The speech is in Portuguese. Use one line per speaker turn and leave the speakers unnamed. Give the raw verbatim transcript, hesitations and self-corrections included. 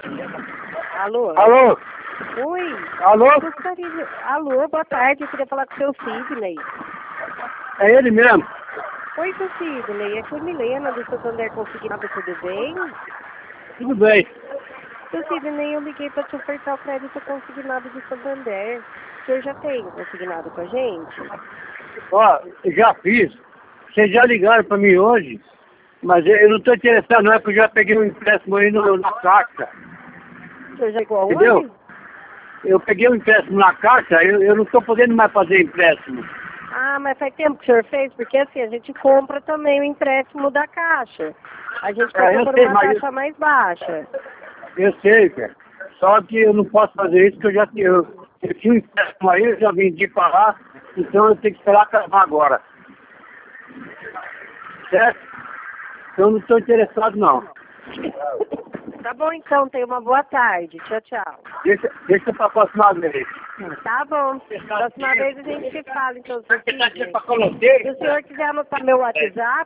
Alô?
Alô?
Oi?
Alô?
Eu gostaria de... Alô, boa tarde. Eu queria falar com o seu Sidney.
É ele mesmo?
Oi, seu Sidney. É que Milena do Santander Consignado, tudo bem?
Tudo bem.
Seu Sidney, eu liguei para te ofertar o crédito consignado do Santander. O senhor já tem consignado com a gente?
Ó, já fiz. Vocês já ligaram pra mim hoje, mas eu eu não tô interessado não, é porque eu já peguei um empréstimo aí no, na Caixa.
O senhor já ligou aonde?
Entendeu? Eu peguei um empréstimo na Caixa, eu, eu não tô podendo mais fazer empréstimo.
Ah, mas faz tempo que o senhor fez? Porque assim, a gente compra também o empréstimo da Caixa. A gente
É, eu
compra por
sei,
uma
mas
taxa mais baixa.
eu sei, cara. Só que eu não posso fazer isso, porque eu já tenho, eu, eu tinha um empréstimo aí, eu já vendi pra lá, então eu tenho que esperar acabar agora. Certo? Então eu não estou interessado não.
Tá bom então, tenha uma boa tarde. Tchau, tchau.
Deixa, deixa pra próxima vez.
Tá bom. Próxima vez a gente se fala, então, seu Sidney.
Pra colocar.
Se o senhor quiser anotar meu WhatsApp,